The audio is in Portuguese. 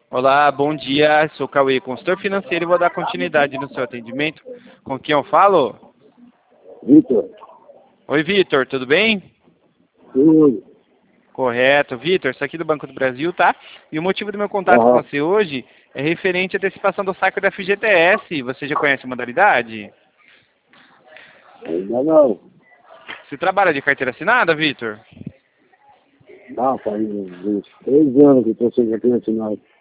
Olá, bom dia. Sou Cauê, consultor financeiro, e vou dar continuidade no seu atendimento. Com quem eu falo? Vitor, Oi, Vitor, tudo bem? tudo. Correto. Vitor, isso aqui do Banco do Brasil, tá? E o motivo do meu contato com Aham. você hoje é referente à antecipação do saque da FGTS. Você já conhece a modalidade? Ainda não. Você trabalha de carteira assinada, Vitor? Não, faz uns 3 anos que eu estou sem carteira assinada.